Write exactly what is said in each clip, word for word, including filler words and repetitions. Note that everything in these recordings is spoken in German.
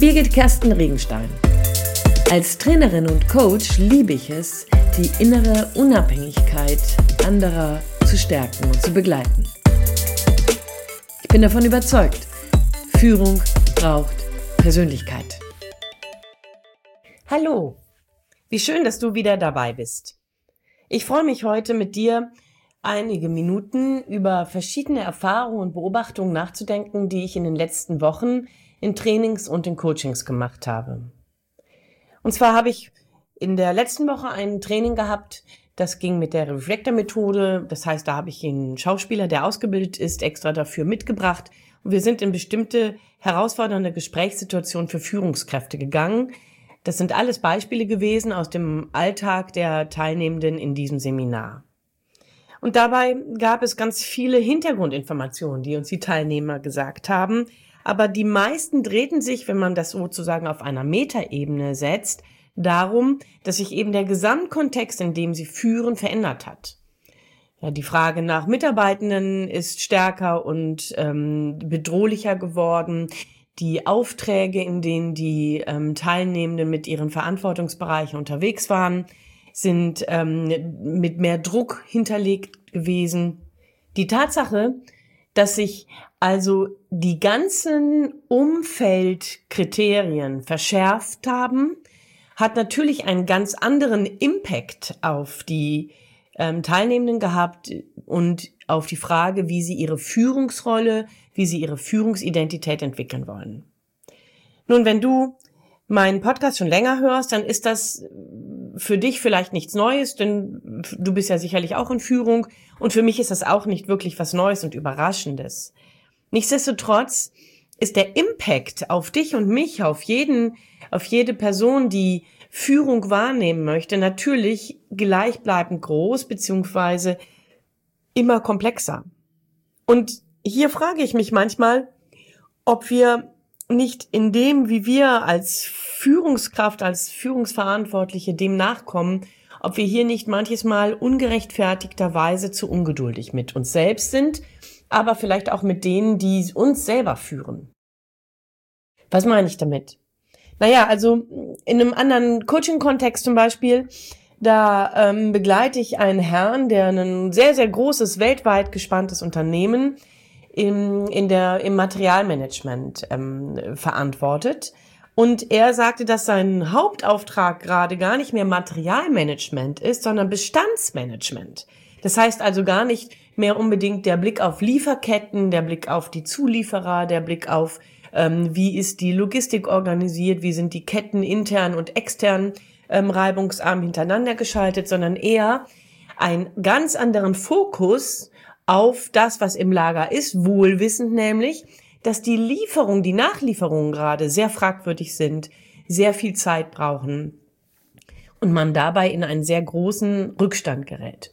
Birgit Kersten Regenstein. Als Trainerin und Coach liebe ich es, die innere Unabhängigkeit anderer zu stärken und zu begleiten. Ich bin davon überzeugt, Führung braucht Persönlichkeit. Hallo, wie schön, dass du wieder dabei bist. Ich freue mich heute mit dir einige Minuten über verschiedene Erfahrungen und Beobachtungen nachzudenken, die ich in den letzten Wochen in Trainings und in Coachings gemacht habe. Und zwar habe ich in der letzten Woche ein Training gehabt, das ging mit der Reflektor-Methode. Das heißt, da habe ich einen Schauspieler, der ausgebildet ist, extra dafür mitgebracht. Und wir sind in bestimmte herausfordernde Gesprächssituationen für Führungskräfte gegangen. Das sind alles Beispiele gewesen aus dem Alltag der Teilnehmenden in diesem Seminar. Und dabei gab es ganz viele Hintergrundinformationen, die uns die Teilnehmer gesagt haben. Aber die meisten drehten sich, wenn man das sozusagen auf einer Metaebene setzt, darum, dass sich eben der Gesamtkontext, in dem sie führen, verändert hat. Ja, die Frage nach Mitarbeitenden ist stärker und ähm, bedrohlicher geworden. Die Aufträge, in denen die ähm, Teilnehmenden mit ihren Verantwortungsbereichen unterwegs waren, sind ähm, mit mehr Druck hinterlegt gewesen. Die Tatsache, dass sich also die ganzen Umfeldkriterien verschärft haben, hat natürlich einen ganz anderen Impact auf die ähm, Teilnehmenden gehabt und auf die Frage, wie sie ihre Führungsrolle, wie sie ihre Führungsidentität entwickeln wollen. Nun, wenn du meinen Podcast schon länger hörst, dann ist das für dich vielleicht nichts Neues, denn du bist ja sicherlich auch in Führung und für mich ist das auch nicht wirklich was Neues und Überraschendes. Nichtsdestotrotz ist der Impact auf dich und mich, auf jeden, auf jede Person, die Führung wahrnehmen möchte, natürlich gleichbleibend groß beziehungsweise immer komplexer. Und hier frage ich mich manchmal, ob wir nicht in dem, wie wir als Führungskraft, als Führungsverantwortliche dem nachkommen, ob wir hier nicht manches Mal ungerechtfertigterweise zu ungeduldig mit uns selbst sind, aber vielleicht auch mit denen, die uns selber führen. Was meine ich damit? Naja, also in einem anderen Coaching-Kontext zum Beispiel, da ähm, begleite ich einen Herrn, der ein sehr, sehr großes, weltweit gespanntes Unternehmen im, in der, im Materialmanagement ähm, verantwortet. Und er sagte, dass sein Hauptauftrag gerade gar nicht mehr Materialmanagement ist, sondern Bestandsmanagement. Das heißt also gar nicht mehr unbedingt der Blick auf Lieferketten, der Blick auf die Zulieferer, der Blick auf, ähm, wie ist die Logistik organisiert, wie sind die Ketten intern und extern ähm, reibungsarm hintereinander geschaltet, sondern eher einen ganz anderen Fokus auf das, was im Lager ist, wohlwissend nämlich, dass die Lieferung, die Nachlieferungen gerade sehr fragwürdig sind, sehr viel Zeit brauchen und man dabei in einen sehr großen Rückstand gerät.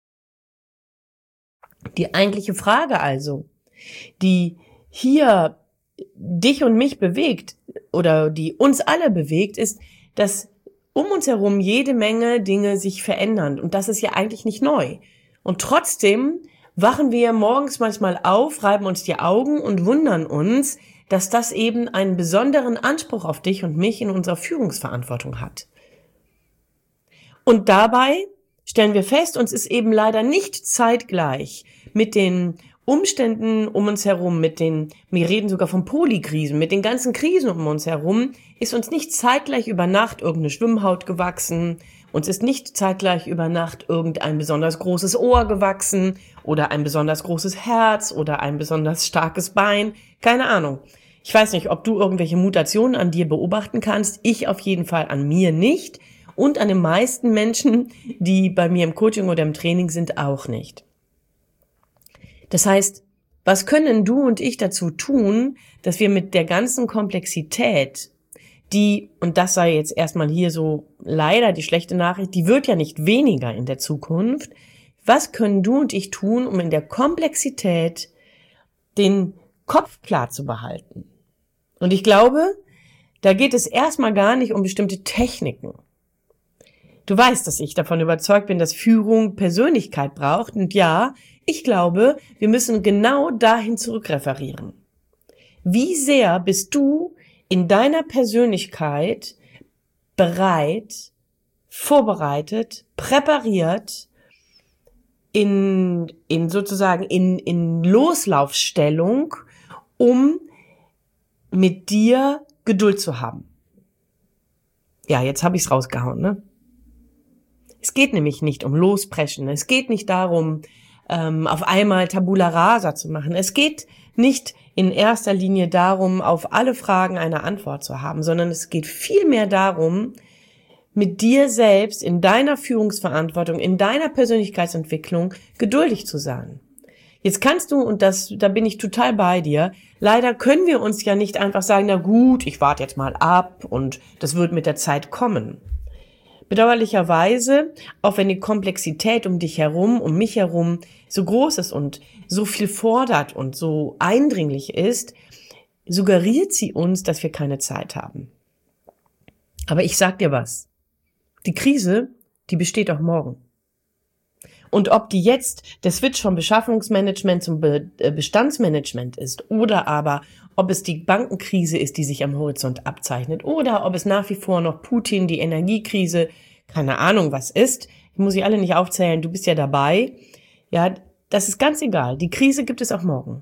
Die eigentliche Frage also, die hier dich und mich bewegt oder die uns alle bewegt, ist, dass um uns herum jede Menge Dinge sich verändern und das ist ja eigentlich nicht neu. Und trotzdem wachen wir morgens manchmal auf, reiben uns die Augen und wundern uns, dass das eben einen besonderen Anspruch auf dich und mich in unserer Führungsverantwortung hat. Und dabei stellen wir fest, uns ist eben leider nicht zeitgleich mit den Umständen um uns herum, mit den, wir reden sogar von Polykrisen, mit den ganzen Krisen um uns herum, ist uns nicht zeitgleich über Nacht irgendeine Schwimmhaut gewachsen, uns ist nicht zeitgleich über Nacht irgendein besonders großes Ohr gewachsen oder ein besonders großes Herz oder ein besonders starkes Bein, keine Ahnung. Ich weiß nicht, ob du irgendwelche Mutationen an dir beobachten kannst, ich auf jeden Fall an mir nicht und an den meisten Menschen, die bei mir im Coaching oder im Training sind, auch nicht. Das heißt, was können du und ich dazu tun, dass wir mit der ganzen Komplexität, die, und das sei jetzt erstmal hier so leider die schlechte Nachricht, die wird ja nicht weniger in der Zukunft, was können du und ich tun, um in der Komplexität den Kopf klar zu behalten? Und ich glaube, da geht es erstmal gar nicht um bestimmte Techniken. Du weißt, dass ich davon überzeugt bin, dass Führung Persönlichkeit braucht. Und ja, ich glaube, wir müssen genau dahin zurückreferieren. Wie sehr bist du in deiner Persönlichkeit bereit, vorbereitet, präpariert, in, in sozusagen in, in Loslaufstellung, um mit dir Geduld zu haben. Ja, jetzt habe ich es rausgehauen, ne? Es geht nämlich nicht um Lospreschen. Es geht nicht darum, ähm, auf einmal Tabula Rasa zu machen. Es geht nicht in erster Linie darum, auf alle Fragen eine Antwort zu haben, sondern es geht vielmehr darum, mit dir selbst in deiner Führungsverantwortung, in deiner Persönlichkeitsentwicklung geduldig zu sein. Jetzt kannst du, und das, da bin ich total bei dir, leider können wir uns ja nicht einfach sagen, na gut, ich warte jetzt mal ab und das wird mit der Zeit kommen. Bedauerlicherweise, auch wenn die Komplexität um dich herum, um mich herum so groß ist und so viel fordert und so eindringlich ist, suggeriert sie uns, dass wir keine Zeit haben. Aber ich sag dir was. Die Krise, die besteht auch morgen. Und ob die jetzt der Switch vom Beschaffungsmanagement zum Be- Bestandsmanagement ist oder aber ob es die Bankenkrise ist, die sich am Horizont abzeichnet oder ob es nach wie vor noch Putin, die Energiekrise, keine Ahnung was ist, ich muss sie alle nicht aufzählen, du bist ja dabei, ja, das ist ganz egal. Die Krise gibt es auch morgen.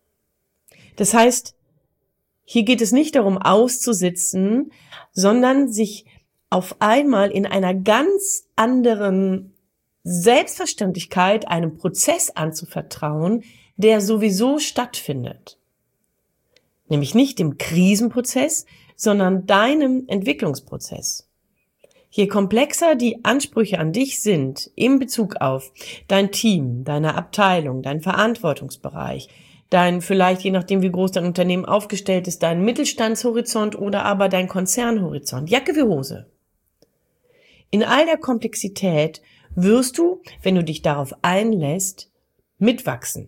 Das heißt, hier geht es nicht darum auszusitzen, sondern sich auf einmal in einer ganz anderen Selbstverständlichkeit einem Prozess anzuvertrauen, der sowieso stattfindet. Nämlich nicht dem Krisenprozess, sondern deinem Entwicklungsprozess. Je komplexer die Ansprüche an dich sind in Bezug auf dein Team, deine Abteilung, dein Verantwortungsbereich, dein vielleicht, je nachdem wie groß dein Unternehmen aufgestellt ist, dein Mittelstandshorizont oder aber dein Konzernhorizont, Jacke wie Hose. In all der Komplexität wirst du, wenn du dich darauf einlässt, mitwachsen.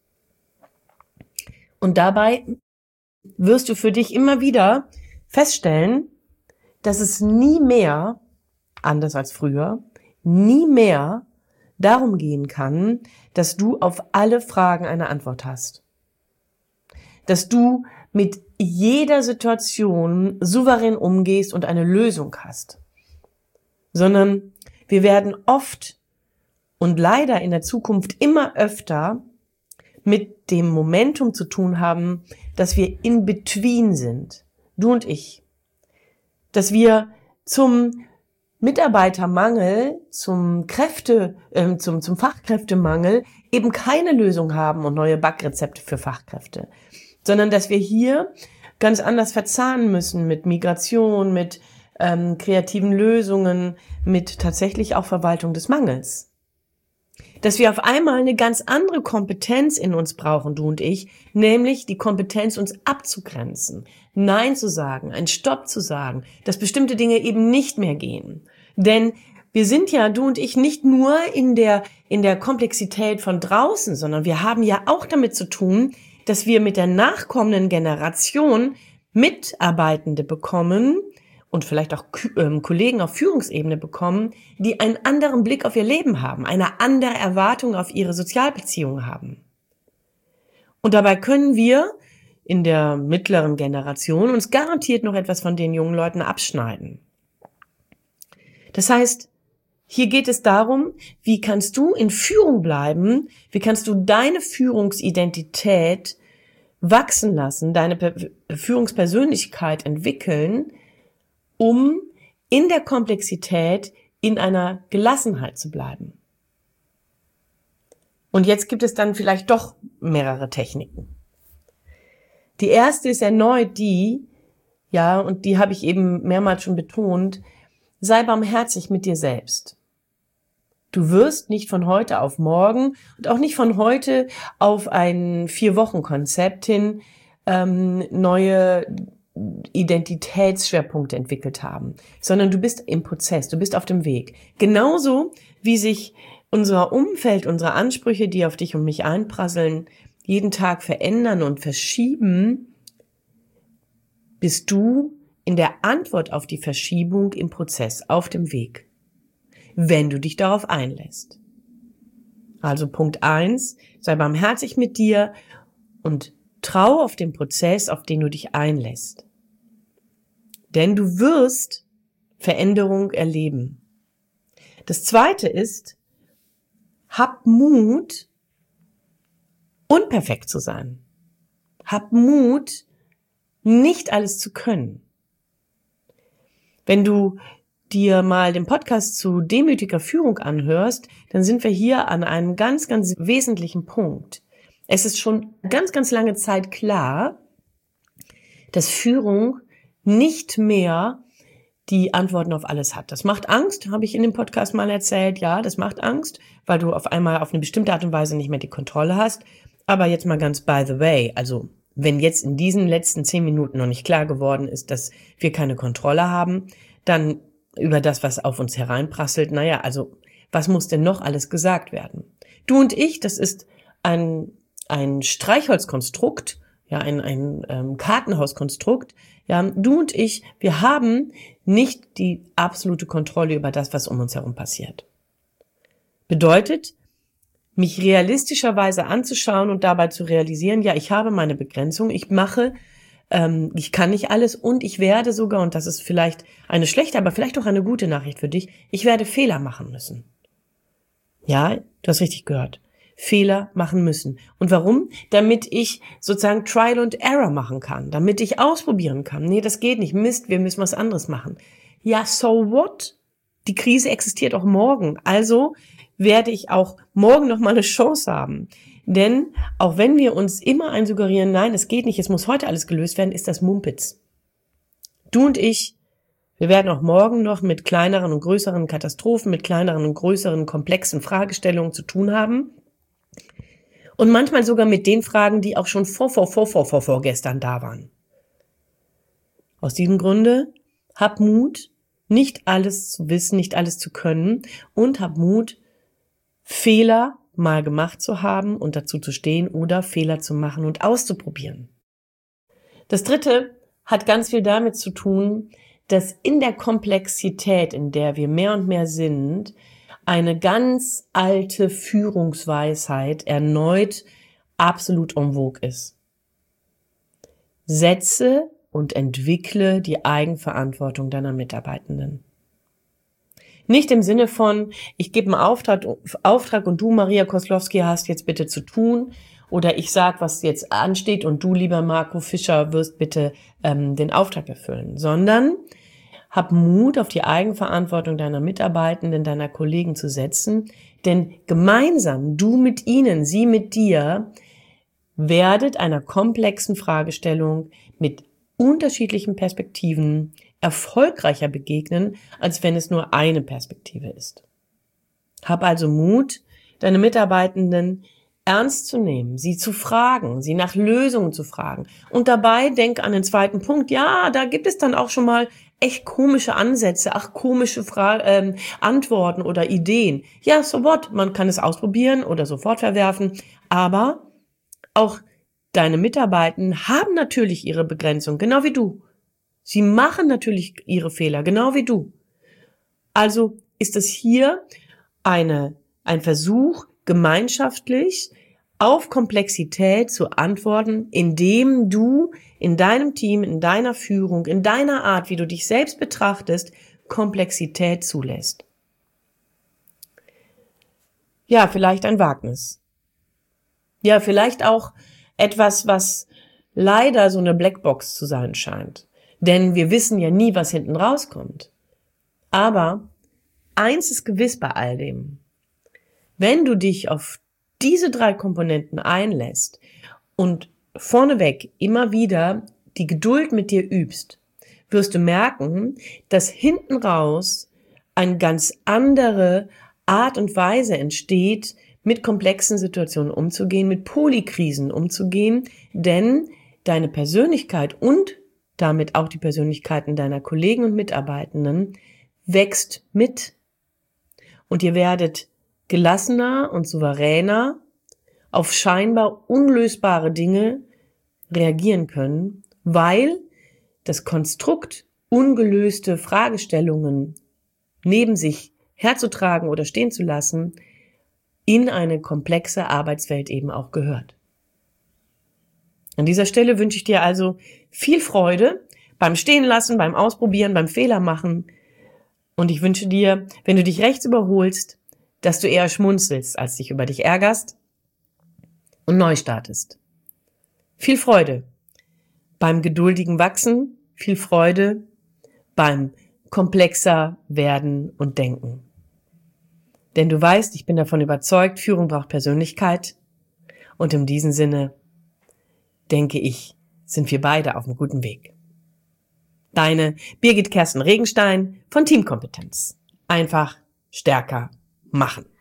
Und dabei wirst du für dich immer wieder feststellen, dass es nie mehr, anders als früher, nie mehr darum gehen kann, dass du auf alle Fragen eine Antwort hast. Dass du mit jeder Situation souverän umgehst und eine Lösung hast. Sondern wir werden oft und leider in der Zukunft immer öfter mit dem Momentum zu tun haben, dass wir in between sind, du und ich. Dass wir zum Mitarbeitermangel, zum Kräfte, äh, zum, zum Fachkräftemangel eben keine Lösung haben und neue Backrezepte für Fachkräfte, sondern dass wir hier ganz anders verzahnen müssen mit Migration, mit ähm, kreativen Lösungen, mit tatsächlich auch Verwaltung des Mangels. Dass wir auf einmal eine ganz andere Kompetenz in uns brauchen, du und ich, nämlich die Kompetenz, uns abzugrenzen, Nein zu sagen, einen Stopp zu sagen, dass bestimmte Dinge eben nicht mehr gehen. Denn wir sind ja, du und ich, nicht nur in der, in der Komplexität von draußen, sondern wir haben ja auch damit zu tun, dass wir mit der nachkommenden Generation Mitarbeitende bekommen, und vielleicht auch ähm, Kollegen auf Führungsebene bekommen, die einen anderen Blick auf ihr Leben haben, eine andere Erwartung auf ihre Sozialbeziehungen haben. Und dabei können wir in der mittleren Generation uns garantiert noch etwas von den jungen Leuten abschneiden. Das heißt, hier geht es darum, wie kannst du in Führung bleiben, wie kannst du deine Führungsidentität wachsen lassen, deine Führungspersönlichkeit entwickeln, um in der Komplexität in einer Gelassenheit zu bleiben. Und jetzt gibt es dann vielleicht doch mehrere Techniken. Die erste ist erneut die, ja, und die habe ich eben mehrmals schon betont, sei barmherzig mit dir selbst. Du wirst nicht von heute auf morgen und auch nicht von heute auf ein Vier-Wochen-Konzept hin ähm, neue Identitätsschwerpunkte entwickelt haben, sondern du bist im Prozess, du bist auf dem Weg. Genauso wie sich unser Umfeld, unsere Ansprüche, die auf dich und mich einprasseln, jeden Tag verändern und verschieben, bist du in der Antwort auf die Verschiebung im Prozess, auf dem Weg, wenn du dich darauf einlässt. Also Punkt eins, sei barmherzig mit dir und trau auf den Prozess, auf den du dich einlässt. denn du wirst Veränderung erleben. Das Zweite ist, hab Mut, unperfekt zu sein. Hab Mut, nicht alles zu können. Wenn du dir mal den Podcast zu demütiger Führung anhörst, dann sind wir hier an einem ganz, ganz wesentlichen Punkt. Es ist schon ganz, ganz lange Zeit klar, dass Führung nicht mehr die Antworten auf alles hat. Das macht Angst, habe ich in dem Podcast mal erzählt. Ja, das macht Angst, weil du auf einmal auf eine bestimmte Art und Weise nicht mehr die Kontrolle hast. Aber jetzt mal ganz by the way, also wenn jetzt in diesen letzten zehn Minuten noch nicht klar geworden ist, dass wir keine Kontrolle haben, dann über das, was auf uns hereinprasselt, naja, also was muss denn noch alles gesagt werden? Du und ich, das ist ein, ein Streichholzkonstrukt, ja, ein, ein ähm, Kartenhauskonstrukt. Ja, du und ich, wir haben nicht die absolute Kontrolle über das, was um uns herum passiert. Bedeutet, mich realistischerweise anzuschauen und dabei zu realisieren, ja, ich habe meine Begrenzung, ich mache, ähm, ich kann nicht alles und ich werde sogar, und das ist vielleicht eine schlechte, aber vielleicht auch eine gute Nachricht für dich, ich werde Fehler machen müssen. Ja, du hast richtig gehört. Fehler machen müssen. Und warum? Damit ich sozusagen Trial and Error machen kann, damit ich ausprobieren kann. Nee, das geht nicht. Mist, wir müssen was anderes machen. Ja, so what? Die Krise existiert auch morgen. Also werde ich auch morgen noch mal eine Chance haben. Denn auch wenn wir uns immer einsuggerieren, nein, es geht nicht, es muss heute alles gelöst werden, ist das Mumpitz. Du und ich, wir werden auch morgen noch mit kleineren und größeren Katastrophen, mit kleineren und größeren komplexen Fragestellungen zu tun haben. Und manchmal sogar mit den Fragen, die auch schon vor, vor, vor, vor, vor, vor gestern da waren. Aus diesem Grunde, hab Mut, nicht alles zu wissen, nicht alles zu können und hab Mut, Fehler mal gemacht zu haben und dazu zu stehen oder Fehler zu machen und auszuprobieren. Das Dritte hat ganz viel damit zu tun, dass in der Komplexität, in der wir mehr und mehr sind, eine ganz alte Führungsweisheit erneut absolut en vogue ist. Setze und entwickle die Eigenverantwortung deiner Mitarbeitenden. Nicht im Sinne von, ich gebe einen Auftrag, Auftrag und du, Maria Koslowski, hast jetzt bitte zu tun, oder ich sag, was jetzt ansteht und du, lieber Marco Fischer, wirst bitte ähm, den Auftrag erfüllen, sondern hab Mut, auf die Eigenverantwortung deiner Mitarbeitenden, deiner Kollegen zu setzen, denn gemeinsam, du mit ihnen, sie mit dir, werdet einer komplexen Fragestellung mit unterschiedlichen Perspektiven erfolgreicher begegnen, als wenn es nur eine Perspektive ist. Hab also Mut, deine Mitarbeitenden ernst zu nehmen, sie zu fragen, sie nach Lösungen zu fragen. Und dabei denk an den zweiten Punkt, ja, da gibt es dann auch schon mal echt komische Ansätze, ach komische Fra- ähm, Antworten oder Ideen. Ja, so what, man kann es ausprobieren oder sofort verwerfen, aber auch deine Mitarbeitenden haben natürlich ihre Begrenzung, genau wie du. Sie machen natürlich ihre Fehler, genau wie du. Also ist es hier eine, ein Versuch, gemeinschaftlich auf Komplexität zu antworten, indem du in deinem Team, in deiner Führung, in deiner Art, wie du dich selbst betrachtest, Komplexität zulässt. Ja, vielleicht ein Wagnis. Ja, vielleicht auch etwas, was leider so eine Blackbox zu sein scheint. Denn wir wissen ja nie, was hinten rauskommt. Aber eins ist gewiss bei all dem. Wenn du dich auf diese drei Komponenten einlässt und vorneweg immer wieder die Geduld mit dir übst, wirst du merken, dass hinten raus eine ganz andere Art und Weise entsteht, mit komplexen Situationen umzugehen, mit Polykrisen umzugehen, denn deine Persönlichkeit und damit auch die Persönlichkeiten deiner Kollegen und Mitarbeitenden wächst mit. Und ihr werdet gelassener und souveräner auf scheinbar unlösbare Dinge reagieren können, weil das Konstrukt, ungelöste Fragestellungen neben sich herzutragen oder stehen zu lassen, in eine komplexe Arbeitswelt eben auch gehört. An dieser Stelle wünsche ich dir also viel Freude beim Stehenlassen, beim Ausprobieren, beim Fehler machen. Und ich wünsche dir, wenn du dich rechts überholst, dass du eher schmunzelst, als dich über dich ärgerst und neu startest. Viel Freude beim geduldigen Wachsen, viel Freude beim komplexer werden und denken. Denn du weißt, ich bin davon überzeugt, Führung braucht Persönlichkeit. Und in diesem Sinne, denke ich, sind wir beide auf einem guten Weg. Deine Birgit Kerstin Regenstein von Teamkompetenz. Einfach stärker machen.